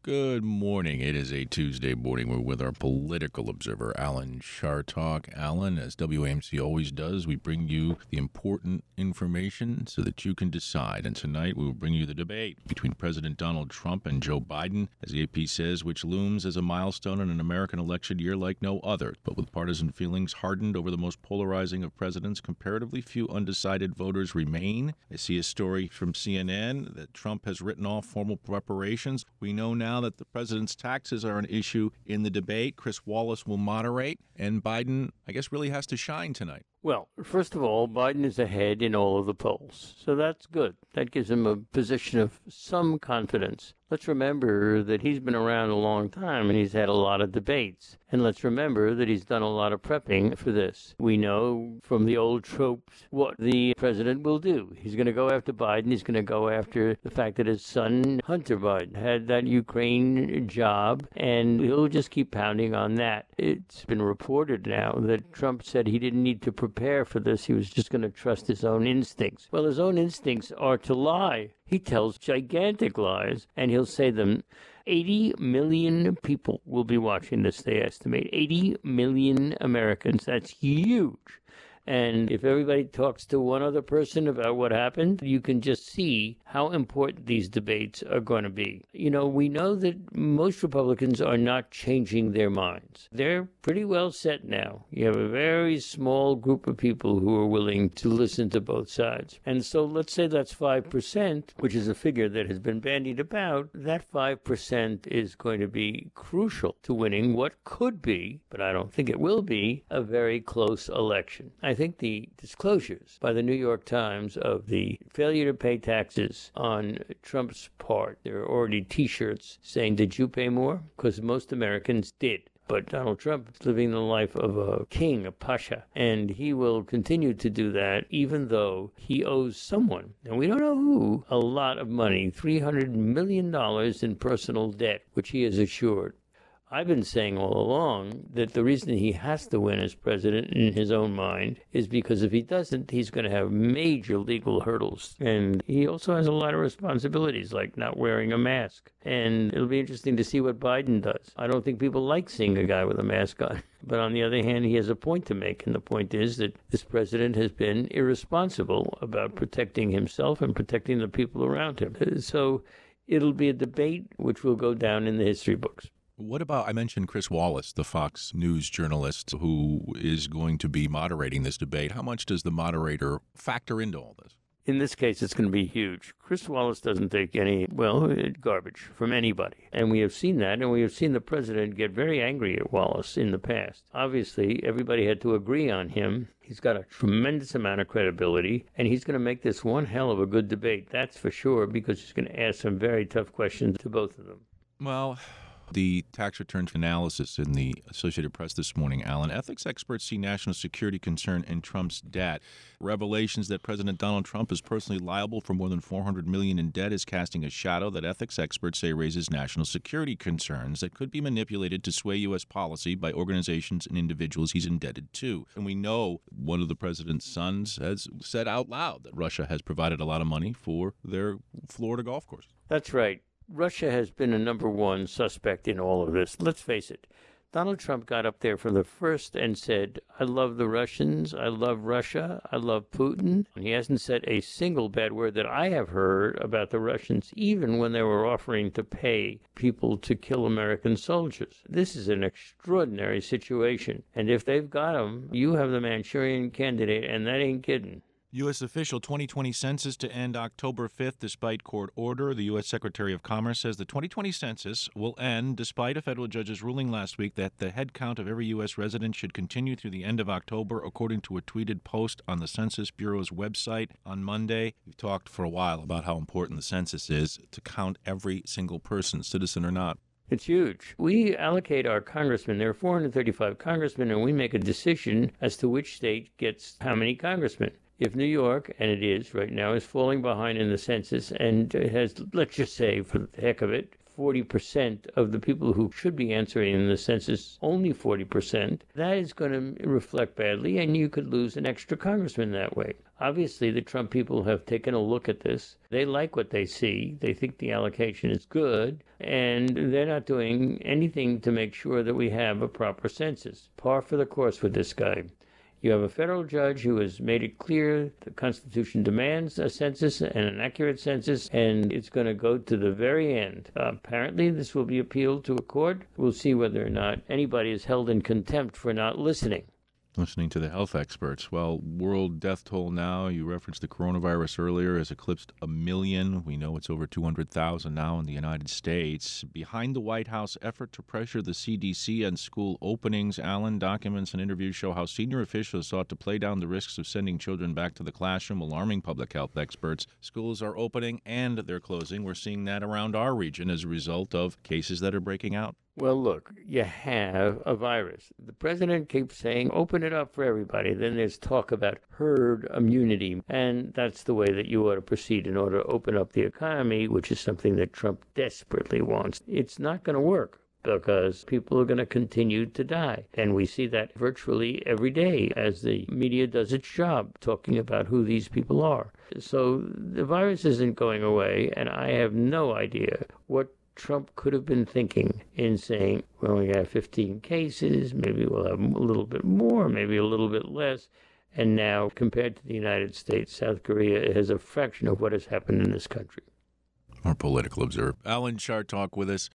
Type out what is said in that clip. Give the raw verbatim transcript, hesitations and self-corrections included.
Good morning. It is a Tuesday morning. We're with our political observer, Alan Chartock. Alan, as W A M C always does, we bring you the important information so that you can decide. And tonight we will bring you the debate between President Donald Trump and Joe Biden, as the A P says, which looms as a milestone in an American election year like no other. But with partisan feelings hardened over the most polarizing of presidents, comparatively few undecided voters remain. I see a story from C N N that Trump has written off formal preparations. We know now that the president's taxes are an issue in the debate. Chris Wallace will moderate, and Biden, I guess, really has to shine tonight. Well, first of all, Biden is ahead in all of the polls, so that's good. That gives him a position of some confidence. Let's remember that he's been around a long time and he's had a lot of debates. And let's remember that he's done a lot of prepping for this. We know from the old tropes what the president will do. He's going to go after Biden. He's going to go after the fact that his son, Hunter Biden, had that Ukraine job, and he'll just keep pounding on that. It's been reported now that Trump said he didn't need to prepare for this. He was just going to trust his own instincts. Well, his own instincts are to lie. He tells gigantic lies, and he'll say them. eighty million people will be watching this, they estimate. eighty million Americans. That's huge. And if everybody talks to one other person about what happened, you can just see how important these debates are going to be. You know, we know that most Republicans are not changing their minds. They're pretty well set now. You have a very small group of people who are willing to listen to both sides. And so let's say that's five percent, which is a figure that has been bandied about. That five percent is going to be crucial to winning what could be, but I don't think it will be, a very close election. I think the disclosures by the New York Times of the failure to pay taxes on Trump's part, there are already T-shirts saying, did you pay more? Because most Americans did. But Donald Trump is living the life of a king, a pasha, and he will continue to do that even though he owes someone, and we don't know who, a lot of money, three hundred million dollars in personal debt, which he has assured. I've been saying all along that the reason he has to win as president in his own mind is because if he doesn't, he's going to have major legal hurdles. And he also has a lot of responsibilities, like not wearing a mask. And it'll be interesting to see what Biden does. I don't think people like seeing a guy with a mask on. But on the other hand, he has a point to make. And the point is that this president has been irresponsible about protecting himself and protecting the people around him. So it'll be a debate which will go down in the history books. What about, I mentioned Chris Wallace, the Fox News journalist who is going to be moderating this debate. How much does the moderator factor into all this? In this case, it's going to be huge. Chris Wallace doesn't take any, well, garbage from anybody. And we have seen that, and we have seen the president get very angry at Wallace in the past. Obviously, everybody had to agree on him. He's got a tremendous amount of credibility, and he's going to make this one hell of a good debate, that's for sure, because he's going to ask some very tough questions to both of them. Well, the tax return analysis in the Associated Press this morning, Alan. Ethics experts see national security concern in Trump's debt. Revelations that President Donald Trump is personally liable for more than four hundred million dollars in debt is casting a shadow that ethics experts say raises national security concerns that could be manipulated to sway U S policy by organizations and individuals he's indebted to. And we know one of the president's sons has said out loud that Russia has provided a lot of money for their Florida golf course. That's right. Russia has been a number one suspect in all of this. Let's face it. Donald Trump got up there from the first and said, I love the Russians, I love Russia, I love Putin. And he hasn't said a single bad word that I have heard about the Russians, even when they were offering to pay people to kill American soldiers. This is an extraordinary situation. And if they've got him, you have the Manchurian candidate, and that ain't kidding. U S official twenty twenty census to end October fifth despite court order. The U S Secretary of Commerce says the twenty twenty census will end despite a federal judge's ruling last week that the head count of every U S resident should continue through the end of October, according to a tweeted post on the Census Bureau's website on Monday. We've talked for a while about how important the census is to count every single person, citizen or not. It's huge. We allocate our congressmen. There are four hundred thirty-five congressmen, and we make a decision as to which state gets how many congressmen. If New York, and it is right now, is falling behind in the census and has, let's just say, for the heck of it, forty percent of the people who should be answering in the census, only forty percent, that is going to reflect badly, and you could lose an extra congressman that way. Obviously, the Trump people have taken a look at this. They like what they see. They think the allocation is good, and they're not doing anything to make sure that we have a proper census. Par for the course with this guy. You have a federal judge who has made it clear the Constitution demands a census and an accurate census, and it's going to go to the very end. Uh, apparently, this will be appealed to a court. We'll see whether or not anybody is held in contempt for not listening. Listening to the health experts. Well, world death toll now, you referenced the coronavirus earlier, has eclipsed a million. We know it's over two hundred thousand now in the United States. Behind the White House effort to pressure the C D C on school openings, Alan, documents and interviews show how senior officials sought to play down the risks of sending children back to the classroom, alarming public health experts. Schools are opening and they're closing. We're seeing that around our region as a result of cases that are breaking out. Well, look, you have a virus. The president keeps saying, open it up for everybody. Then there's talk about herd immunity, and that's the way that you ought to proceed in order to open up the economy, which is something that Trump desperately wants. It's not going to work because people are going to continue to die. And we see that virtually every day as the media does its job, talking about who these people are. So the virus isn't going away, and I have no idea what Trump could have been thinking in saying, we only have fifteen cases, maybe we'll have a little bit more, maybe a little bit less. And now, compared to the United States, South Korea has a fraction of what has happened in this country. Our political observer, Alan Chartock, with us.